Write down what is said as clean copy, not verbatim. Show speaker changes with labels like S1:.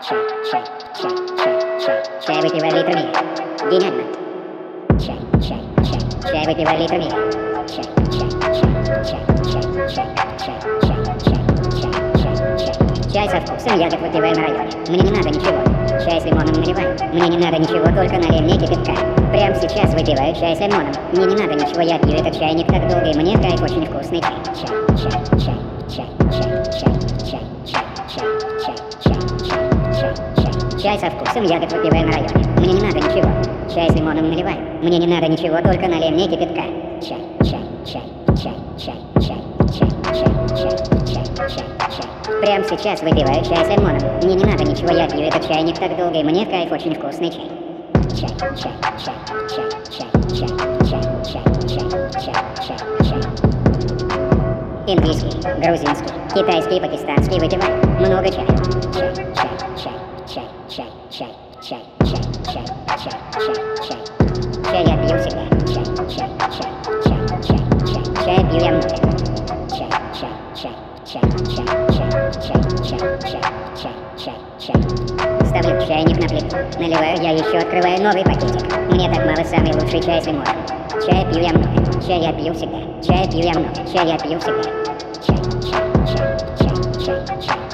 S1: Чай выпивай литрами. Гениально. Чай выпивай литрами. Чай со вкусом ягод выпивай на районе. Мне не надо ничего. Чай с лимоном наливай. Мне не надо ничего, только налей мне кипятка. Прямо сейчас выпиваю чай с лимоном. Мне не надо ничего, я пью этот чайник так долго, и мне кайф, очень вкусный чай. Чай со вкусом ягод выпивай на районе. Мне не надо ничего. Чай с лимоном наливай. Мне не надо ничего, только налей мне кипятка. Прямо сейчас выпиваю чай с лимоном. Мне не надо ничего, я пью этот чайник так долго, и мне кайф, очень вкусный чай. Индийский, грузинский, китайский, пакистанский выпивай. Много чая. Чай я пью всегда. Чай пью я много. Ставлю чайник на плиту. Наливаю я еще, открываю новый пакетик. Мне так мало, самый лучший чай с лимоном. Чай пью я много. Чай я пью всегда. Чай пью я много. Чай я пью всегда. Чай.